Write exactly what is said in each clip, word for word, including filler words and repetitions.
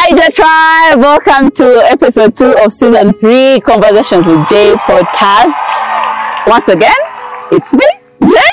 J Tribe, welcome to episode two of season three, Conversations with Jay podcast. Once again, it's me, Jay.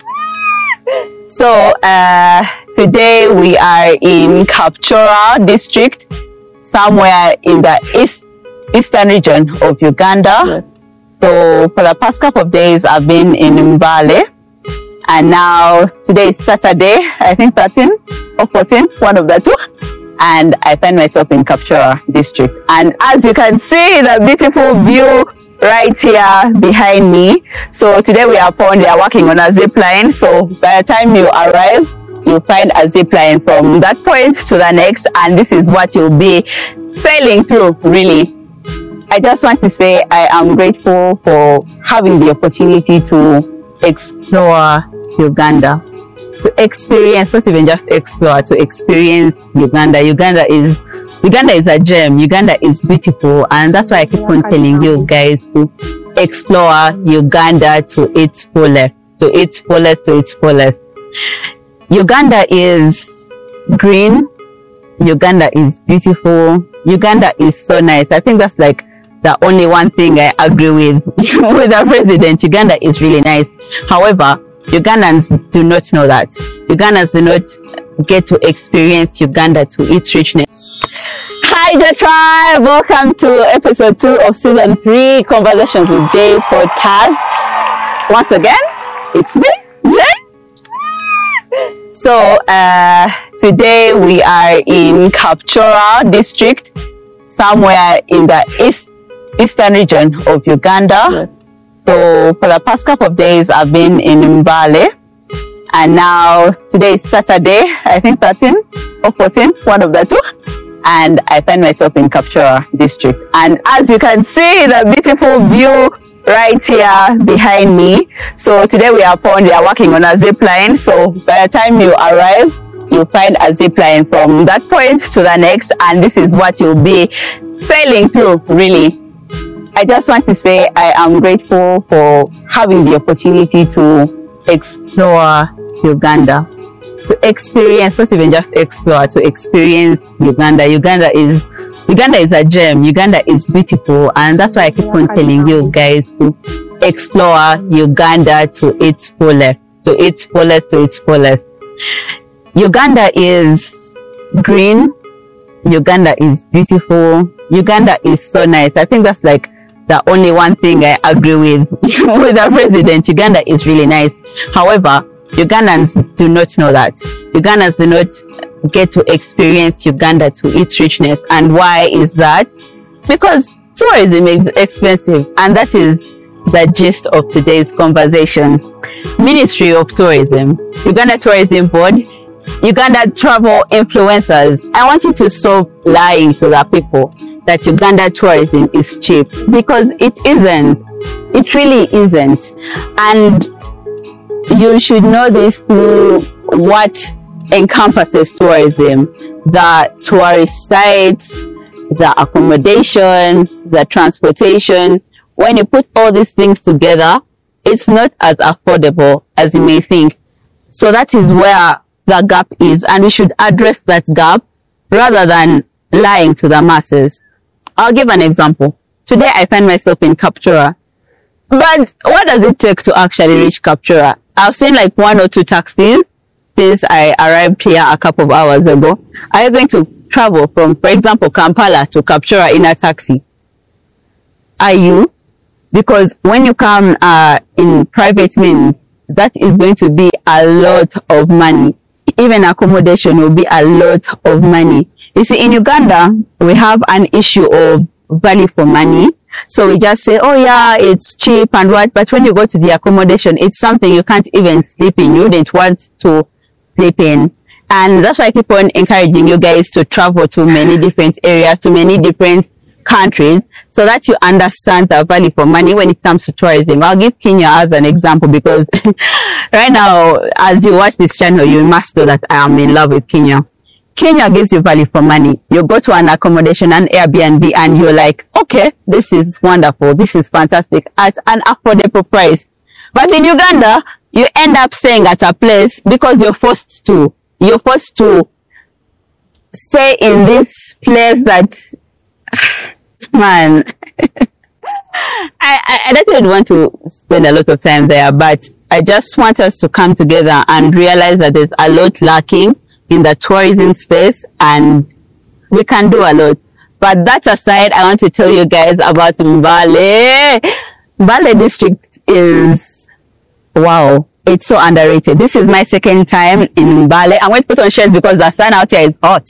So, uh, today we are in Kapchorwa district, somewhere in the east, eastern region of Uganda. Yes. So, for the past couple of days, I've been in Mbale. And now, today is Saturday, I think thirteen or fourteen, one of the two. And I find myself in Kapchorwa district. And as you can see, the beautiful view right here behind me. So today we are found, they are working on a zip line. So by the time you arrive, you'll find a zip line from that point to the next. And this is what you'll be sailing through, really. I just want to say I am grateful for having the opportunity to explore Uganda. To experience, not even just explore, to experience Uganda. Uganda is Uganda is a gem. Uganda is beautiful, and that's why I keep on telling you guys to explore Uganda to its fullest, to its fullest, to its fullest. Uganda is green. Uganda is beautiful. Uganda is so nice. I think that's like the only one thing I agree with with the president. Uganda is really nice. However, Ugandans do not know that. Ugandans do not get to experience Uganda to its richness. Hi, J Tribe! Welcome to episode two of season three, Conversations with Jay podcast. Once again, it's me, Jay. So, uh, today we are in Kapchorwa district, somewhere in the east, eastern region of Uganda. Yes. So for the past couple of days, I've been in Mbale. And now today is Saturday, I think thirteen or fourteen, one of the two. And I find myself in Kapchorwa district. And as you can see, the beautiful view right here behind me. So today we are found, they are working on a zip line. So by the time you arrive, you'll find a zip line from that point to the next. And this is what you'll be sailing through, really. I just want to say I am grateful for having the opportunity to explore Uganda. To experience, not even just explore, to experience Uganda. Uganda is Uganda is a gem. Uganda is beautiful, and that's why I keep on telling you guys to explore Uganda to its fullest, to its fullest, to its fullest. Uganda is green. Uganda is beautiful. Uganda is so nice. I think that's like the only one thing I agree with with the president. Uganda is really nice. However, Ugandans do not know that. Ugandans do not get to experience Uganda to its richness. And why is that? Because tourism is expensive, and that is the gist of today's conversation. Ministry of Tourism, Uganda Tourism Board, Uganda travel influencers. I want you to stop lying to the people that Uganda tourism is cheap, because it isn't. It really isn't. And you should know this through what encompasses tourism: the tourist sites, the accommodation, the transportation. When you put all these things together, it's not as affordable as you may think. So that is where the gap is, and we should address that gap rather than lying to the masses. I'll give an example. Today I find myself in Kapchorwa. But what does it take to actually reach Kapchorwa? I've seen like one or two taxis since I arrived here a couple of hours ago. Are you going to travel from, for example, Kampala to Kapchorwa in a taxi? Are you? Because when you come uh, in private means, that is going to be a lot of money. Even accommodation will be a lot of money. You see, in Uganda, we have an issue of value for money. So we just say, oh yeah, it's cheap and what. But when you go to the accommodation, it's something you can't even sleep in. You wouldn't want to sleep in. And that's why I keep on encouraging you guys to travel to many different areas, to many different countries, so that you understand the value for money when it comes to tourism. I'll give Kenya as an example, because right now, as you watch this channel, you must know that I am in love with Kenya. Kenya gives you value for money. You go to an accommodation, an Airbnb, and you're like, okay, this is wonderful. This is fantastic at an affordable price. But in Uganda, you end up staying at a place because you're forced to. You're forced to stay in this place that, man, I, I, I don't want to spend a lot of time there, but I just want us to come together and realize that there's a lot lacking in the tourism space, and we can do a lot. But that aside, I want to tell you guys about Mbale. Mbale district is, wow, it's so underrated. This is my second time in Mbale. I'm going to put on shades because the sun out here is hot.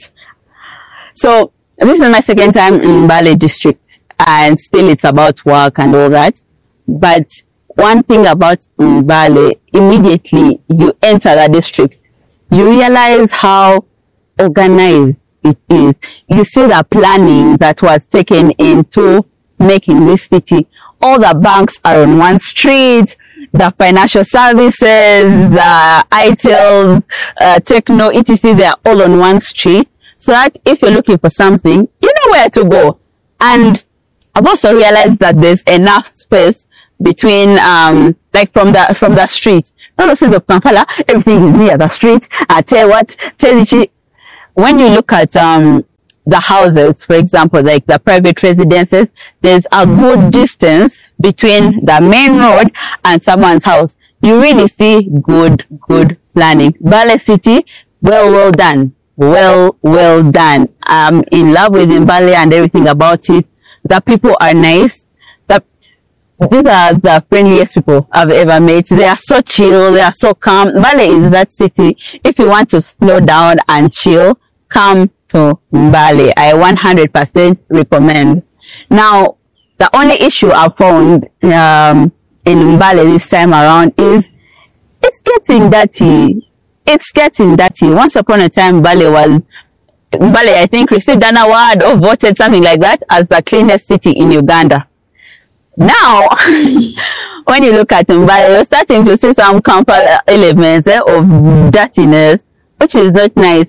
So this is my second time in Mbale district, and still it's about work and all that. But one thing about Mbale, immediately you enter the district, you realize how organized it is. You see the planning that was taken into making this city. All the banks are on one street, the financial services, the ITIL, uh, Techno, et cetera, they are all on one street. So that if you're looking for something, you know where to go. And I've also realized that there's enough space between, um, like from the, from the street. Not the streets of Kampala, everything is near the street. I tell you what, tell you, when you look at, um, the houses, for example, like the private residences, there's a good distance between the main road and someone's house. You really see good, good planning. Mbale City, well, well done. Well, well done. I'm in love with Mbale and everything about it. The people are nice. The, these are the friendliest people I've ever met. They are so chill. They are so calm. Mbale is that city. If you want to slow down and chill, come to Mbale. I one hundred percent recommend. Now, the only issue I found um, in Mbale this time around is it's getting dirty. It's getting dirty. Once upon a time, Mbale was, Mbale, I think, received an award or voted something like that as the cleanest city in Uganda. Now, when you look at Mbale, you're starting to see some Kampala elements eh, of dirtiness, which is not nice.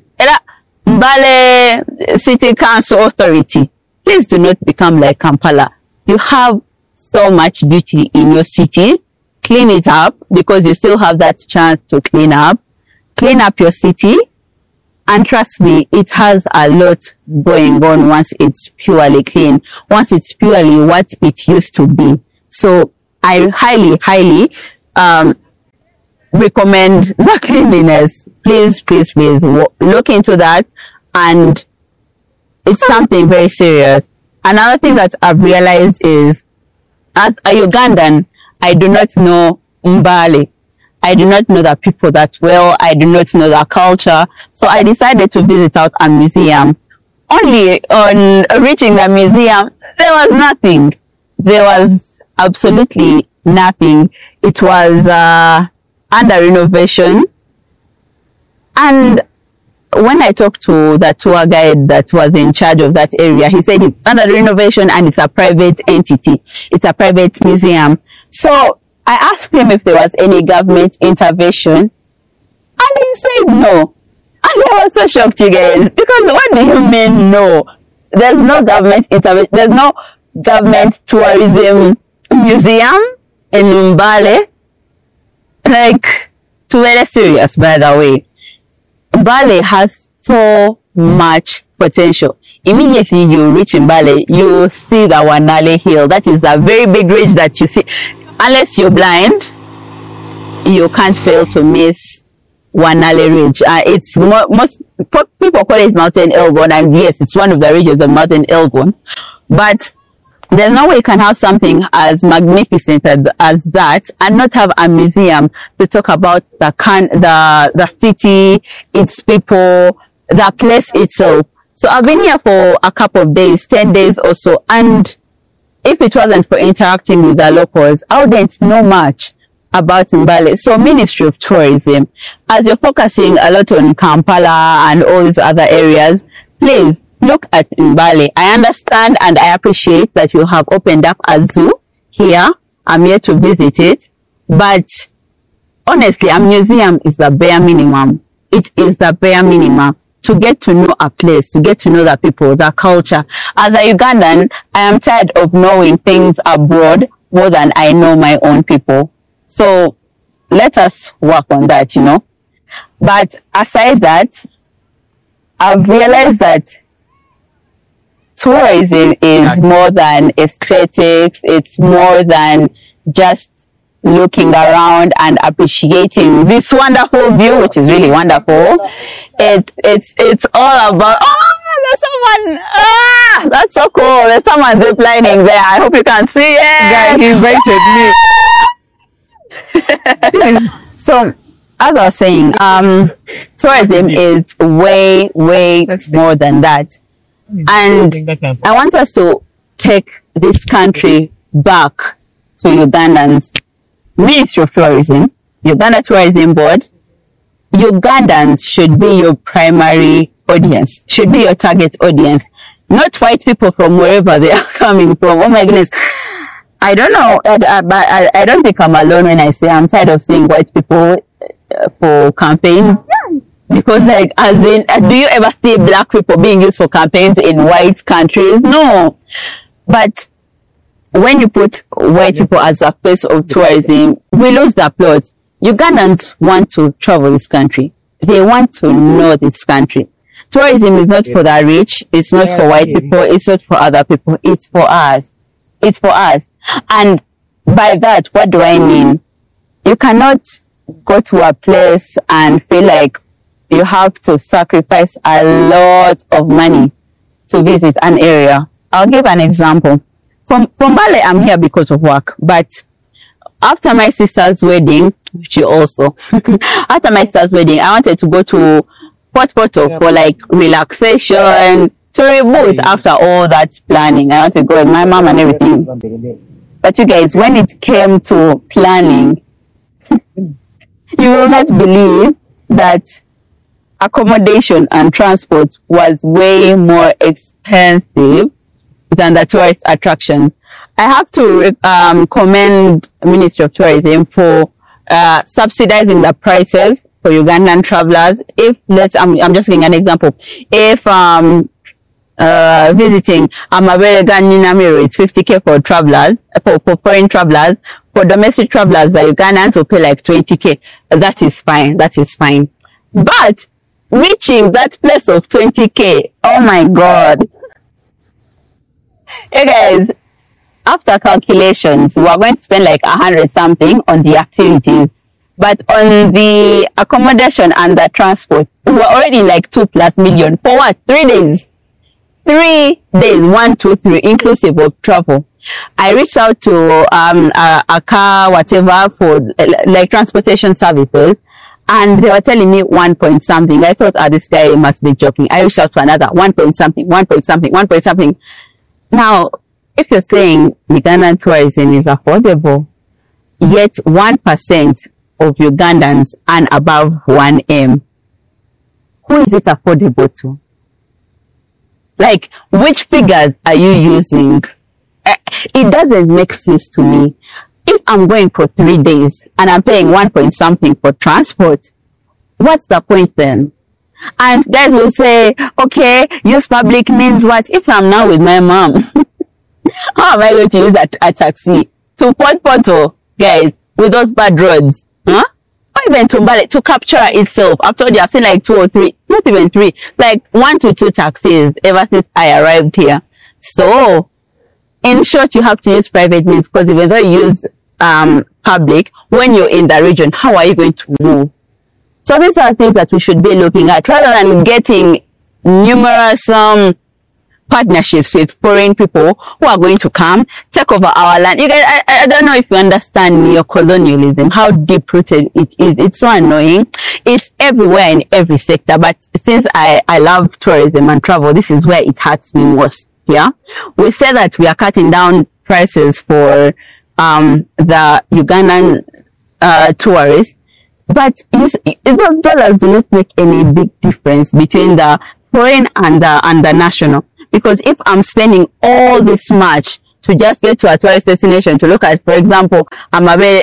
Mbale City Council Authority, please do not become like Kampala. You have so much beauty in your city. Clean it up, because you still have that chance to clean up. Clean up your city. And trust me, it has a lot going on once it's purely clean. Once it's purely what it used to be. So I highly, highly um, recommend the cleanliness. Please, please, please look into that. And it's something very serious. Another thing that I've realized is, as a Ugandan, I do not know Mbale. I do not know the people that well. I do not know the culture. So I decided to visit out a museum. Only on reaching the museum, there was nothing. There was absolutely nothing. It was uh, under renovation. And when I talked to the tour guide that was in charge of that area, he said it's under renovation and it's a private entity. It's a private museum. So I asked him if there was any government intervention, and he said no. And I was so shocked, you guys, because what do you mean no? There's no government intervention. There's no government tourism museum in Mbale. Like, to very serious, by the way. Mbale has so much potential. Immediately you reach Mbale, you see the Wanale Hill. That is a very big ridge that you see. Unless you're blind, you can't fail to miss Wanale Ridge. Uh, it's mo most people call it Mountain Elgon, and yes, it's one of the ridges of Mountain Elgon. But there's no way you can have something as magnificent as, as that and not have a museum to talk about the can the the city, its people, the place itself. So I've been here for a couple of days, ten days or so, and if it wasn't for interacting with the locals, I wouldn't know much about Mbale. So Ministry of Tourism, as you're focusing a lot on Kampala and all these other areas, please look at Mbale. I understand and I appreciate that you have opened up a zoo here. I'm here to visit it. But honestly, a museum is the bare minimum. It is the bare minimum to get to know a place, to get to know the people, the culture. As a Ugandan, I am tired of knowing things abroad more than I know my own people. So let us work on that, you know. But aside that, I've realized that tourism is more than aesthetics. It's more than just looking around and appreciating this wonderful view, which is really wonderful. It, it's, it's all about, oh, there's someone, ah, that's so cool. There's someone ziplining there. I hope you can see it. Yeah, he invited me. So, as I was saying, um, tourism is way, way more than that. And I want us to take this country back to Ugandans. Ministry of Tourism, Uganda Tourism Board, Ugandans should be your primary audience, should be your target audience, not white people from wherever they are coming from. Oh my goodness. I don't know, but I, I, I don't think I'm alone when I say I'm tired of seeing white people uh, for campaigns. Because like, as in, uh, do you ever see black people being used for campaigns in white countries? No. But when you put white people as a face of tourism, we lose the plot. Ugandans want to travel this country. They want to know this country. Tourism is not for the rich. It's not for white people. It's not for other people. It's for us. It's for us. And by that, what do I mean? You cannot go to a place and feel like you have to sacrifice a lot of money to visit an area. I'll give an example. From, from Bale, I'm here because of work, but after my sister's wedding, she also, after my sister's wedding, I wanted to go to Port Porto for like relaxation, to reboot after all that planning. I wanted to go with my mom and everything. But you guys, when it came to planning, you will not believe that accommodation and transport was way more expensive than the tourist attraction. I have to um, commend Ministry of Tourism for uh, subsidizing the prices for Ugandan travelers. If let's, I'm, I'm just giving an example. If um, uh, visiting Amaberega Ninamiro, it's fifty K for travelers, for, for foreign travelers. For domestic travelers, the Ugandans will pay like twenty K. That is fine. That is fine. But reaching that place of twenty K, oh my God. Hey guys, after calculations, we are going to spend like a hundred something on the activities, but on the accommodation and the transport, we are already like two plus million for what? Three days, three days, one, two, three, inclusive of travel. I reached out to um a, a car, whatever, for like transportation services, and they were telling me one point something. I thought, ah, this guy must be joking. I reached out to another one point something, one point something, one point something. Now, if you're saying Ugandan tourism is affordable, yet one percent of Ugandans earn above one M, who is it affordable to? Like, which figures are you using? Uh, it doesn't make sense to me. If I'm going for three days and I'm paying one point something for transport, what's the point then? And guys will say, okay, use public means what? If I'm now with my mom, how am I going to use a, a taxi to Port Porto, guys, with those bad roads? Huh? Or even to Mbale, to Captura itself. I've told you, I've seen like two or three, not even three, like one to two taxis ever since I arrived here. So, in short, you have to use private means, because even though you use um, public, when you're in the region, how are you going to move? So these are things that we should be looking at, rather than getting numerous um, partnerships with foreign people who are going to come, take over our land. You guys, I, I don't know if you understand neocolonialism, how deep-rooted it is. It's so annoying. It's everywhere in every sector. But since I, I love tourism and travel, this is where it hurts me most. Yeah, we say that we are cutting down prices for um, the Ugandan uh, tourists. But those dollars do not make any big difference between the foreign and the, and the national. Because if I'm spending all this much to just get to a tourist destination to look at, for example, Amaberega,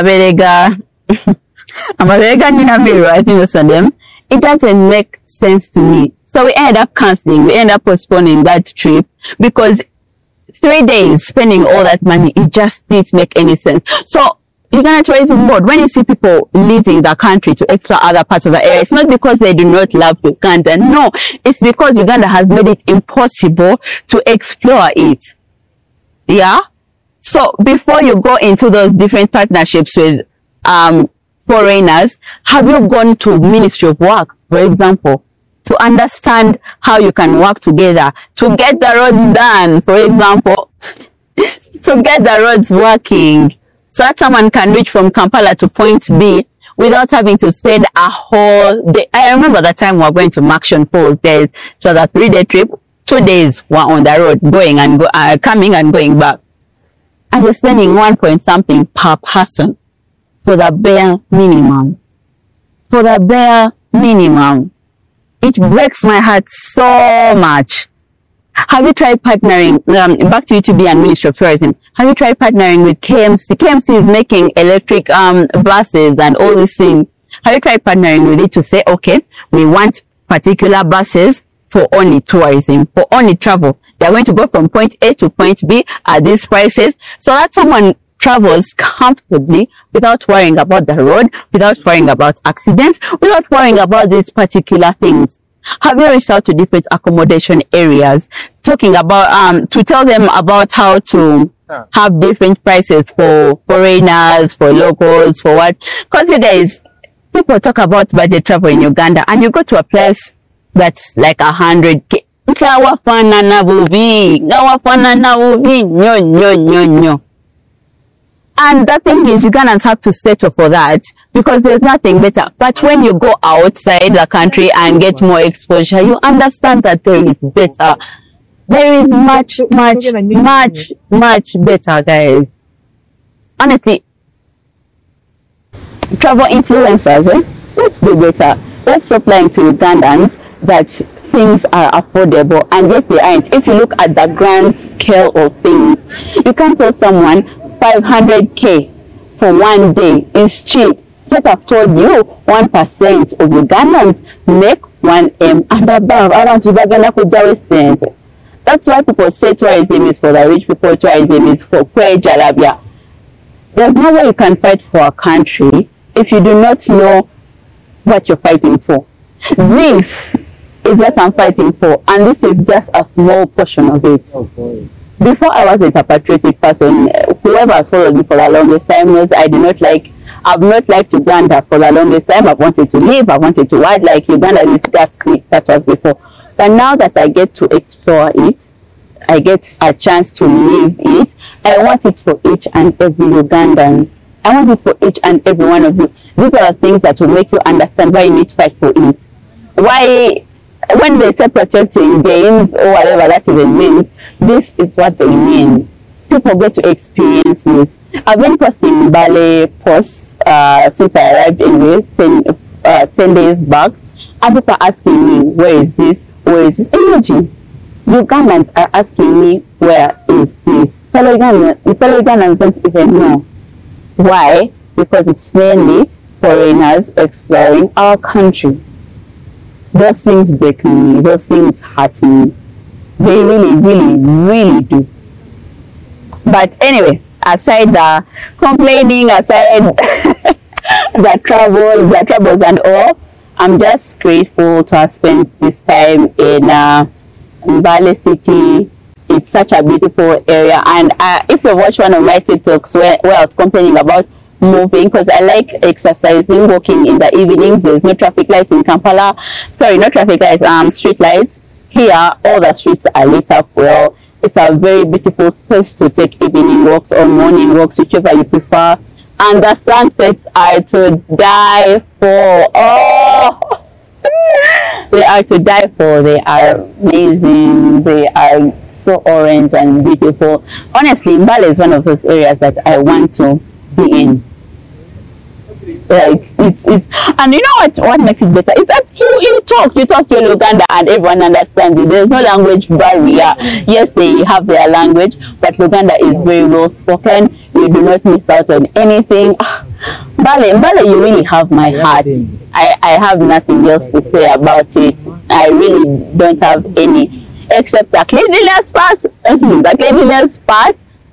Amaberega Ninamiro, I think that's the name, it doesn't make sense to me. So we end up cancelling, we end up postponing that trip, because three days spending all that money, it just didn't make any sense. So Uganda Tourism Board, when you see people leaving the country to explore other parts of the area, it's not because they do not love Uganda. No, it's because Uganda has made it impossible to explore it. Yeah? So before you go into those different partnerships with um, foreigners, have you gone to Ministry of Work, for example, to understand how you can work together to get the roads done, for example, to get the roads working, so that someone can reach from Kampala to point B without having to spend a whole day. I remember the time we were going to Maction Falls. There, it was a three-day trip. Two days were on the road, going and go, uh, coming and going back. And we're spending one point something per person for the bare minimum. For the bare minimum. It breaks my heart so much. Have you tried partnering, um, back to U T B and Ministry of Tourism, have you tried partnering with K M C? K M C is making electric um, buses and all these things. Have you tried partnering with it to say, okay, we want particular buses for only tourism, for only travel. They're going to go from point A to point B at these prices, so that someone travels comfortably without worrying about the road, without worrying about accidents, without worrying about these particular things. Have you reached out to different accommodation areas, talking about, um, to tell them about how to have different prices for foreigners, for locals, for what? Because you guys, people talk about budget travel in Uganda, and you go to a place that's like a hundred K. And the thing is, Ugandans have to settle for that because there's nothing better. But when you go outside the country and get more exposure, you understand that there is better. There is much, much, much, much better, guys. Honestly, travel influencers, eh? Let's do better. Let's stop lying to Ugandans that things are affordable, and yet they aren't. If you look at the grand scale of things, you can't tell someone five hundred K for one day is cheap. Yet I've told you one percent of Ugandans make one M and above. I don't know. That's why people say tourism is for the rich people, tourism is for Kwe Jalabia. There's no way you can fight for a country if you do not know what you're fighting for. This is what I'm fighting for, and this is just a small portion of it. Okay. Before I wasn't a patriotic person. Whoever has followed me for the longest time knows I do not like, I've not liked Uganda for the longest time. I've wanted to live, I wanted to work like Uganda disgusts me, that was before. But now that I get to explore it, I get a chance to live it, I want it for each and every Ugandan. I want it for each and every one of you. These are the things that will make you understand why you need to fight for it. Why, when they say protecting gains or whatever that even means, this is what they mean. People get to experience this. I've been posting ballet posts uh, since I arrived in Wales ten, uh, ten days back, and people are asking me, where is this? Where is this energy? Ugandans are asking me, where is this? Fellow Ugandans, fellow Ugandans don't even know. Why? Because it's mainly foreigners exploring our country. Those things break me, those things hurt me. They really, really, really do. But anyway, aside the complaining, aside the troubles, the troubles and all, I'm just grateful to have spent this time in uh, Mbale City. It's such a beautiful area, and uh, if you watch one of my TikToks where, where I was complaining about moving, because I like exercising, walking in the evenings, there's no traffic lights in Kampala, sorry, no traffic lights, um, street lights. Here, all the streets are lit up well. It's a very beautiful space to take evening walks or morning walks, whichever you prefer. And the sunsets are to die for. Oh, they are to die for. They are amazing. They are so orange and beautiful. Honestly, Mbale is one of those areas that I want to be in. Like it's, it's and you know what what makes it better is that you you talk you talk to Uganda and everyone understands it. There's no language barrier. Yes, they have their language, but Uganda is very well spoken. You do not miss out on anything. Mbale, Mbale, you really have my heart. I, I have nothing else to say about it. I really don't have any, except the cleanliness part. The cleanliness part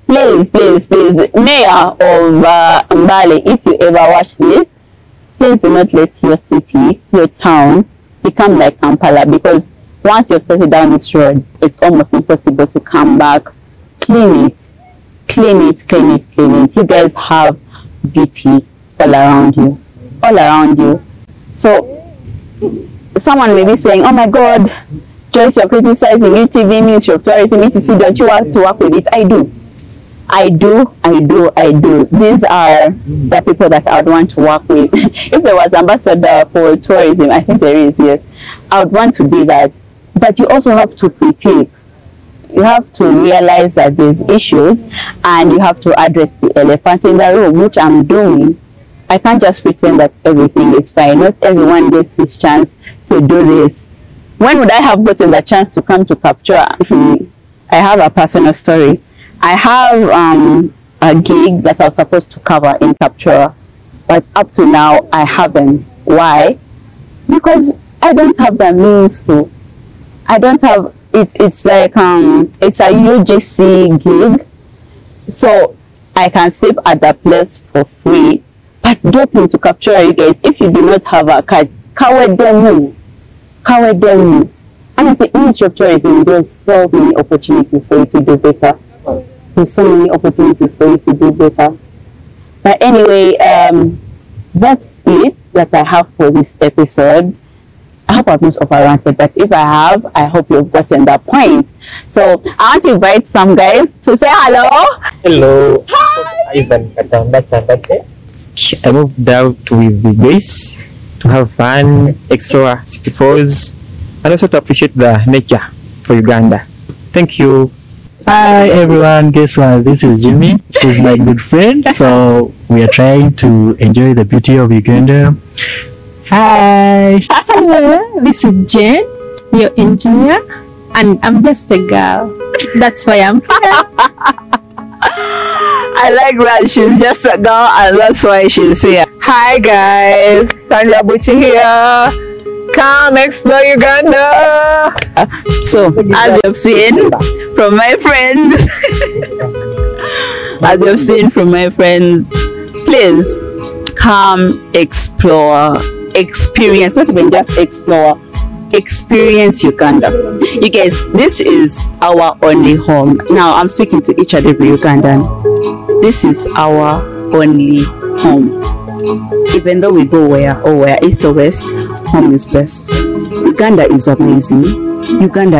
please, please, please, Mayor of uh, Mbale, if you ever watch this, please do not let your city, your town, become like Kampala, because once you've started down this road, it's almost impossible to come back. Clean it, clean it, clean it, clean it. You guys have beauty all around you, all around you. So someone may be saying, oh my God, Joyce, you're criticizing U T V, Ministry of Tourism, E T C, don't you want to work with it? I do. I do, I do, I do. These are the people that I would want to work with. If there was ambassador for tourism, I think there is, yes. I would want to be that. But you also have to critique. You have to realize that there's issues and you have to address the elephant in the room, which I'm doing. I can't just pretend that everything is fine. Not everyone gets this chance to do this. When would I have gotten the chance to come to Capture? I have a personal story. I have um, a gig that I was supposed to cover in Capture, but up to now I haven't. Why? Because I don't have the means to. I don't have it. It's like um, it's a U G C gig, so I can sleep at the place for free. But getting to Capture, you guys, if you do not have a card, Kawedemu, Kawedemu. And I think Ministry of Tourism, there's so many opportunities for you to do better. There's so many opportunities for you to do better. But anyway, um, that's it that I have for this episode. I hope I've not overranted, but if I have, I hope you've gotten the point. So I want to invite some guys to say hello. Hello. Hi. I moved out with the guys to have fun, explore city falls, and also to appreciate the nature for Uganda. Thank you. Hi everyone, guess what? This is Jimmy. This is my good friend. So we are trying to enjoy the beauty of Uganda. Hi. Hello, this is Jen, your engineer, and I'm just a girl. That's why I'm here. I like that she's just a girl and that's why she's here. Hi guys, Sandra Bucci here. Come explore Uganda. So, as you've seen from my friends, as you've seen from my friends, please come explore, experience, not even just explore, experience Uganda. You guys, this is our only home. Now, I'm speaking to each and every Ugandan. This is our only home. Even though we go where or where, east or west, home is best. Uganda is amazing. Uganda